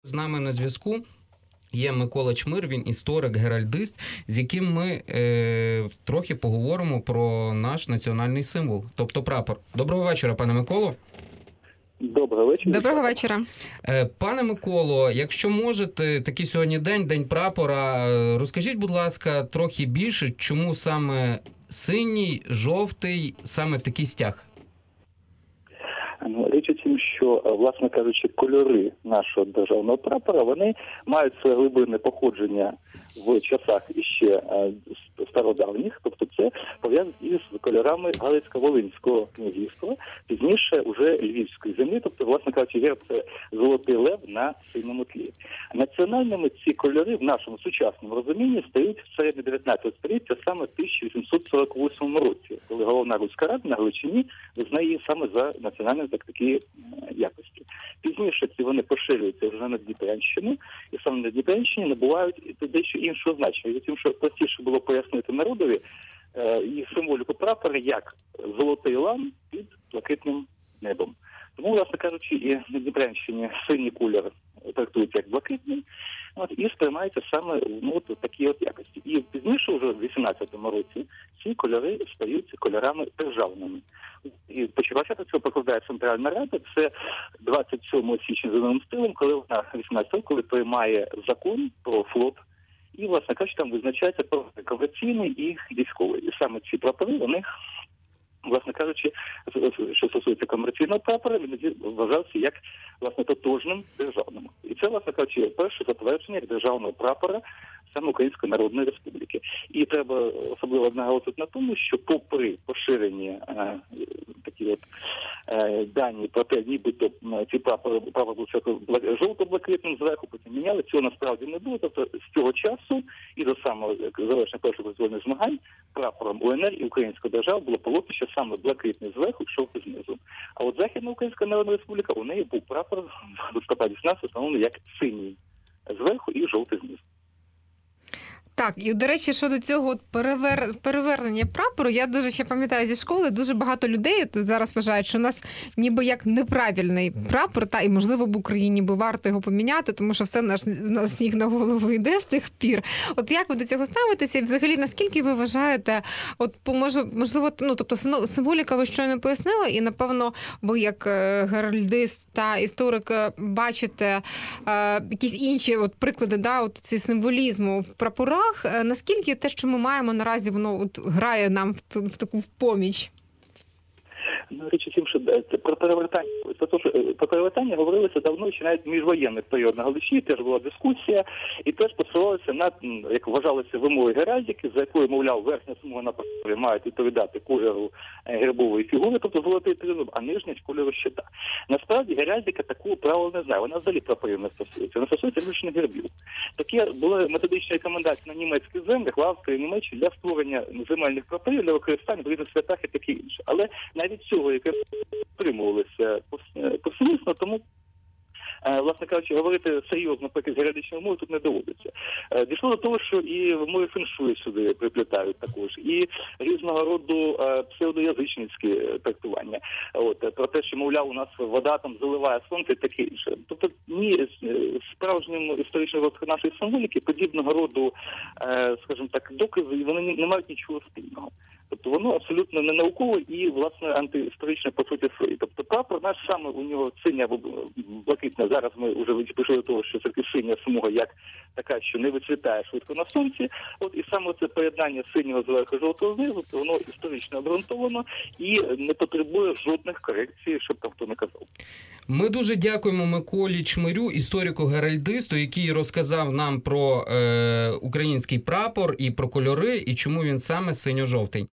З нами на зв'язку є Микола Чмир, він історик, геральдист, з яким ми трохи поговоримо про наш національний символ, тобто прапор. Доброго вечора, пане Миколо. Доброго вечора. Доброго вечора. Пане Миколо, якщо можете, такий сьогодні День прапора, розкажіть, будь ласка, трохи більше, чому саме синій, жовтий, саме такий стяг? Річ у тім, що, власне кажучи, кольори нашого державного прапора, вони мають своє глибинне походження в часах іще стародавніх, тобто це пов'язано із кольорами Галицько-Волинського князівства, пізніше уже Львівської землі, тобто, власне кажучи, герб – це золотий лев на синьому тлі. Національними ці кольори в нашому сучасному розумінні стають в середині 19 століття саме в 1848 році, коли головна Руська Рада на Галичині визнає її саме за національні такі якості. Пізніше ці вони поширюються вже на Дніпрянщину, і саме на Дніпрянщині набувають дещо іншого значення. Тим, що простіше було пояснити народові їх символіку прапора як золотий лан під блакитним небом. Тому, власне кажучи, і на Дніпрянщині синій колір трактується як блакитний, і сприймається саме такі якості. І пізніше, вже в 18-му році, ці кольори стають кольорами державними. І початок цього покладає Центральна Рада, це 27 січня за новим стилем, коли вона 18 років, коли приймає закон про флот, і, власне кажучи, там визначається прапор комерційний і військовий. І саме ці прапори, вони, власне кажучи, що стосується комерційного прапора, він вважався як, власне, тотожним державним. І це, власне кажучи, перше затвердження державного прапора саме Української Народної Республіки. І треба особливо наголосити на тому, що попри поширені такі дані про те, нібито ці прапор був жовто-блакитним зверху, потім міняли, цього насправді не було. Тобто з цього часу і до самого завершення перших визвольних змагань прапором УНР і Української держави було полотнище саме блакитний зверху, жовтий знизу. А от Західна Українська Народна Республіка, у неї був прапор в листопаді 17 встановлений як синій зверху і жовтий знизу. Так, і, до речі, щодо цього перевернення прапору, я дуже ще пам'ятаю зі школи, дуже багато людей зараз вважають, що у нас ніби як неправильний прапор, і, можливо, в Україні би варто його поміняти, тому що все на сніг на голову йде з тих пір. От як ви до цього ставитеся? І взагалі, наскільки ви вважаєте, можливо, тобто символіка ви щойно пояснили, і, напевно, ви як геральдист та історик бачите якісь інші приклади, ці символізму в прапорах. Наскільки те, що ми маємо наразі, воно грає нам в таку поміч? Річ у тім, що про перевертання говорилося давно, ще навіть міжвоєнний період на Галичині, теж була дискусія, і теж посилалося на, як вважалося, вимоги геральдики, за якою, мовляв, верхня смуга на прапорі мають відповідати кольору гербової фігури, тобто золотий тризуб, а нижня – кольору щита. Насправді геральдика такого правила не знає, вона взагалі прапорів не стосується, вона стосується виключно гербів. Такі були методичні рекомендації на німецьких землях, в Австрії, Німеччині для створення земельних прапорів, для використання в різних святах і таке інше. Але навіть цього, яке утримувалися повсемісно, тому, власне кажучи, говорити серйозно про якісь героїчні мови тут не доводиться. Дійшло до того, що і мови феншуї сюди приплітають також, і різного роду псевдоязичницькі трактування. Про те, що, мовляв, у нас вода там заливає сонце і таке інше. Тобто, ні, справжньому історичному розвитку нашої символіки подібного роду, скажімо так, докази, вони не мають нічого спільного. Тобто воно абсолютно не наукове і, власне, антиісторичне по суті своїй. Тобто прапор наш саме у нього синя або блакитна. Зараз ми вже прийшли до того, що це синя смуга як така, що не вицвітає швидко на сонці. І саме це поєднання синього зверху і жовтого знизу, то воно історично обґрунтовано і не потребує жодних корекцій, щоб там хто не казав. Ми дуже дякуємо Миколі Чмирю, історику-геральдисту, який розказав нам про український прапор і про кольори, і чому він саме синьо-жовтий.